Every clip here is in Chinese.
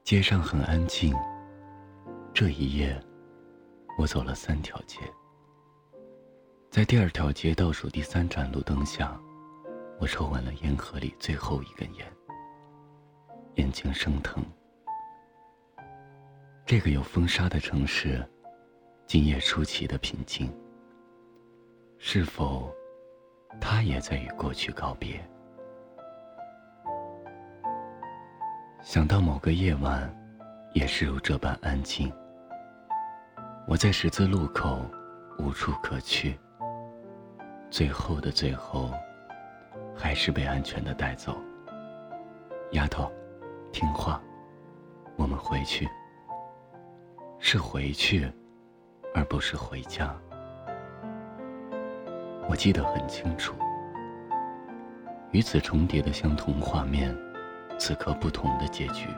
街上很安静，这一夜我走了3条街。在第2条街倒数第3盏路灯下，我抽完了烟盒里最后一根烟，眼睛生疼。这个有风沙的城市，今夜出奇的平静。是否它也在与过去告别？想到某个夜晚也是如这般安静，我在十字路口无处可去，最后的最后还是被安全地带走。丫头，听话，我们回去。是回去，而不是回家。我记得很清楚，与此重叠的相同画面，此刻不同的结局。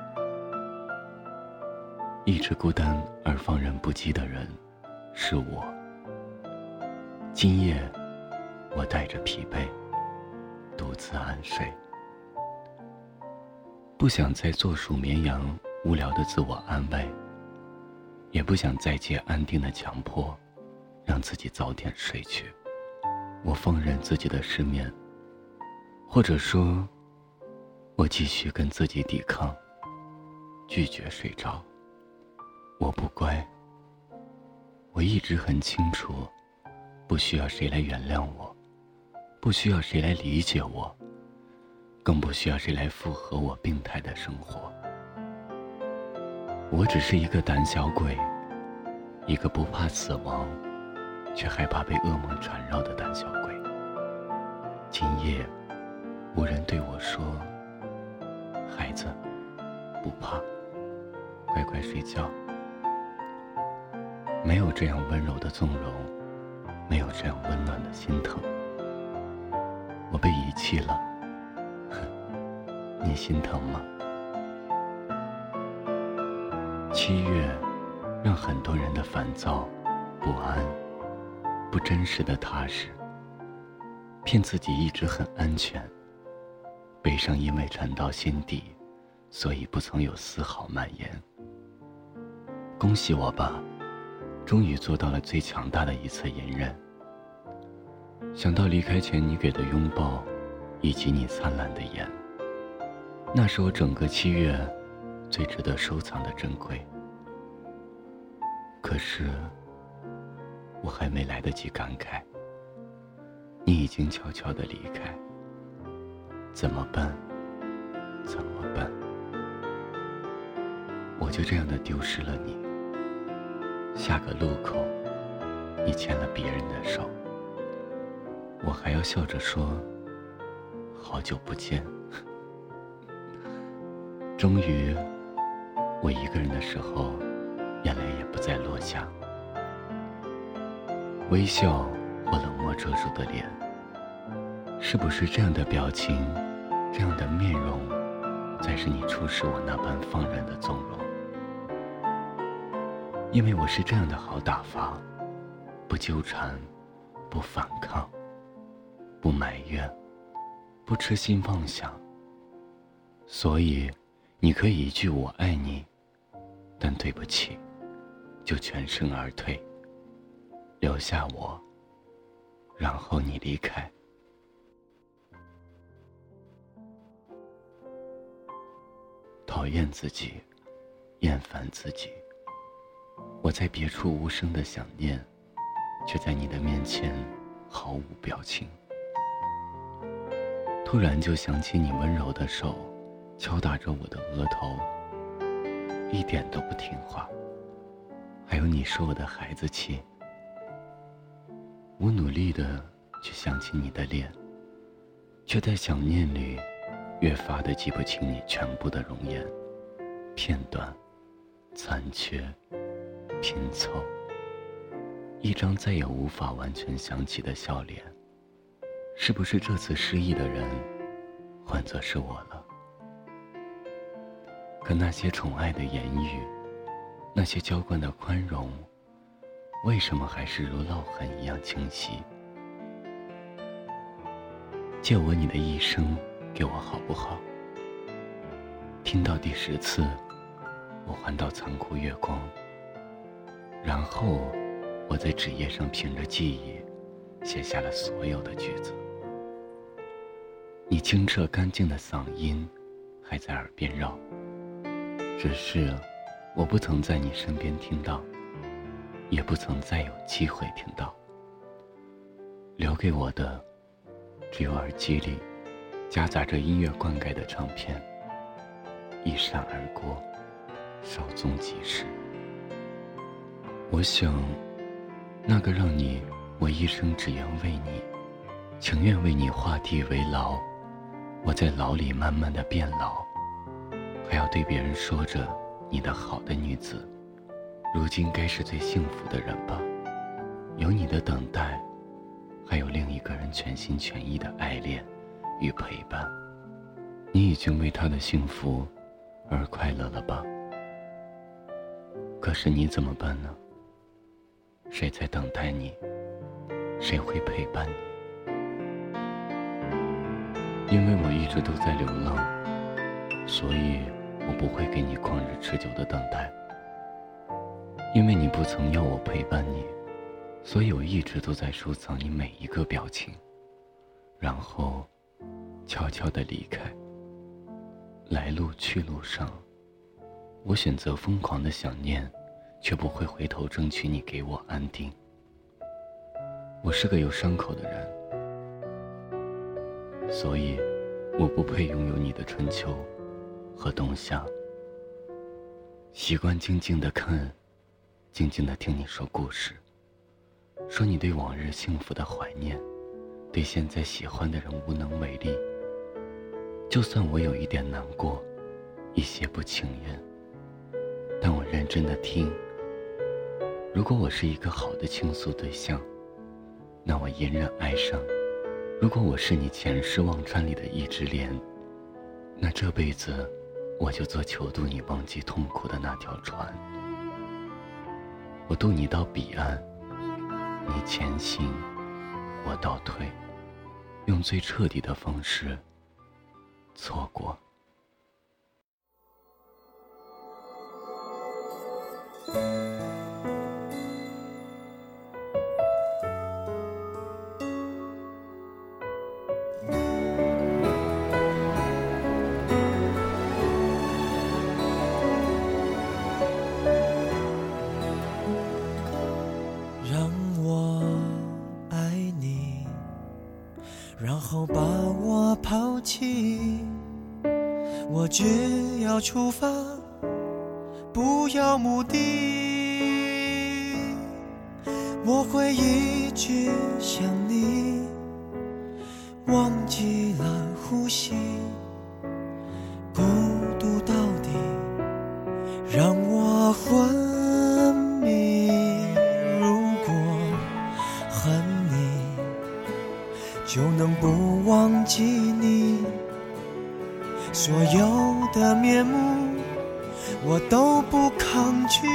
一直孤单而放任不羁的人是我。今夜我带着疲惫独自安睡，不想再做数绵羊无聊的自我安慰，也不想再借安定的强迫让自己早点睡去。我放任自己的失眠，或者说我继续跟自己抵抗，拒绝睡着。我不乖，我一直很清楚，不需要谁来原谅我，不需要谁来理解我，更不需要谁来附和我病态的生活。我只是一个胆小鬼，一个不怕死亡却害怕被噩梦缠绕的胆小鬼。今夜无人对我说，孩子，不怕，乖乖睡觉。没有这样温柔的纵容，没有这样温暖的心疼。我被遗弃了，你心疼吗？7月让很多人的烦躁、不安、不真实的踏实，骗自己一直很安全。悲伤因为沉到心底，所以不曾有丝毫蔓延。恭喜我吧，终于做到了最强大的一次隐忍。想到离开前你给的拥抱，以及你灿烂的眼，那是我整个7月最值得收藏的珍贵。可是我还没来得及感慨，你已经悄悄地离开。怎么办？怎么办？我就这样的丢失了你。下个路口，你牵了别人的手，我还要笑着说好久不见。终于，我一个人的时候，眼泪也不再落下。微笑或冷漠遮住的脸，是不是这样的表情，这样的面容，才是你初识我那般放任的纵容？因为我是这样的好打发，不纠缠，不反抗，不埋怨，不痴心妄想。所以你可以一句我爱你，但对不起就全身而退，留下我，然后你离开。讨厌自己，厌烦自己，我在别处无声的想念，却在你的面前毫无表情。突然就想起你温柔的手敲打着我的额头，一点都不听话。还有你说我的孩子气。我努力的去想起你的脸，却在想念里越发的记不清你全部的容颜，片段、残缺、拼凑，一张再也无法完全想起的笑脸。是不是这次失忆的人换作是我了？可那些宠爱的言语，那些浇灌的宽容，为什么还是如烙痕一样清晰？借我你的一生给我好不好？听到第10次， 我还到残酷月光，然后我在纸页上凭着记忆写下了所有的句子。你清澈干净的嗓音还在耳边绕，只是我不曾在你身边听到，也不曾再有机会听到。留给我的只有耳机里夹杂着音乐灌溉的唱片，一闪而过，稍纵即逝。我想，那个让你我一生只愿为你，情愿为你画地为牢，我在牢里慢慢的变老，还要对别人说着你的好的女子，如今该是最幸福的人吧。有你的等待，还有另一个人全心全意的爱恋与陪伴，你已经为他的幸福而快乐了吧？可是你怎么办呢？谁在等待你？谁会陪伴你？因为我一直都在流浪，所以我不会给你旷日持久的等待。因为你不曾要我陪伴你，所以我一直都在收藏你每一个表情，然后悄悄地离开。来路去路上，我选择疯狂的想念，却不会回头争取你给我安定。我是个有伤口的人，所以我不配拥有你的春秋和冬夏。习惯静静地看，静静地听你说故事，说你对往日幸福的怀念，对现在喜欢的人无能为力。就算我有一点难过，一些不情愿，但我认真地听。如果我是一个好的倾诉对象，那我隐忍哀伤；如果我是你前世忘川里的一只莲，那这辈子我就做求渡你忘记痛苦的那条船。我渡你到彼岸，你前行，我倒退，用最彻底的方式错过。 让我爱你，然后把我抛弃，我只要出发，不要目的。我会一直想你，忘记了呼吸，孤独到底让我昏迷。如果恨你，就能不忘记你，所有的面目我都不抗拒。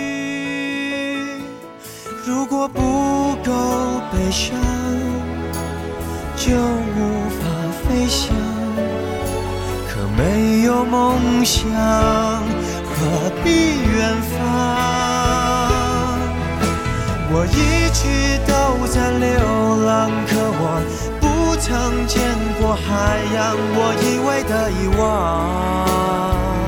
如果不够悲伤，就无法飞翔，可没有梦想，何必远方？我一直都在流浪，可我不曾见过海洋，我以为的遗忘，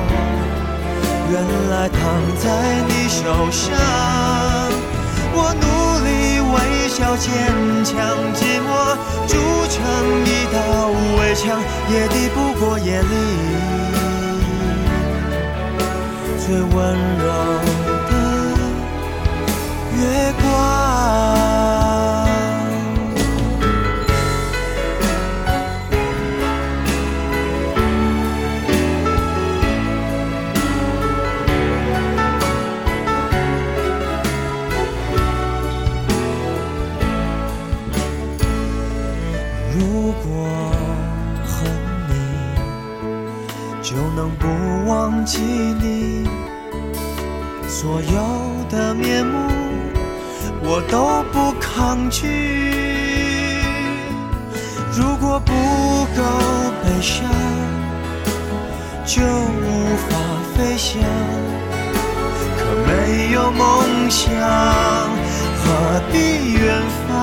原来躺在你手上。我努力微笑坚强，寂寞筑成一道围墙，也抵不过夜里最温柔的月光。如果恨你，就能不忘记你，所有的面目我都不抗拒。如果不够悲伤，就无法飞翔， 有梦想，何必远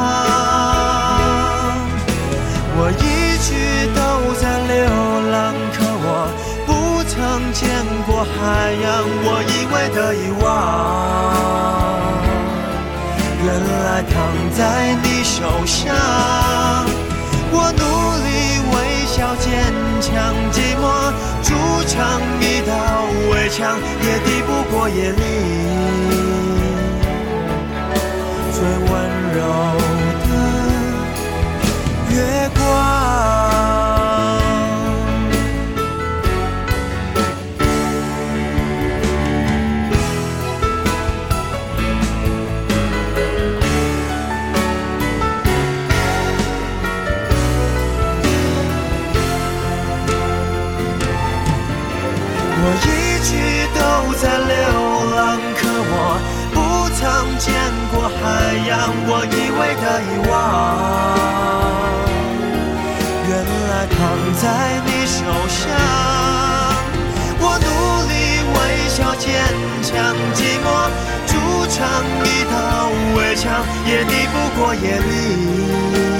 方？我一直都在流浪，可我不曾见过海洋。我以为的遗忘，原来躺在你手上。我努力微笑坚强，寂寞筑成一道围墙，也抵不过夜里最温柔的月光。我一直都在流浪，可我不曾见过海洋。我以为的遗忘，原来躺在你手上。我努力微笑坚强，寂寞筑成一道围墙，也抵不过夜里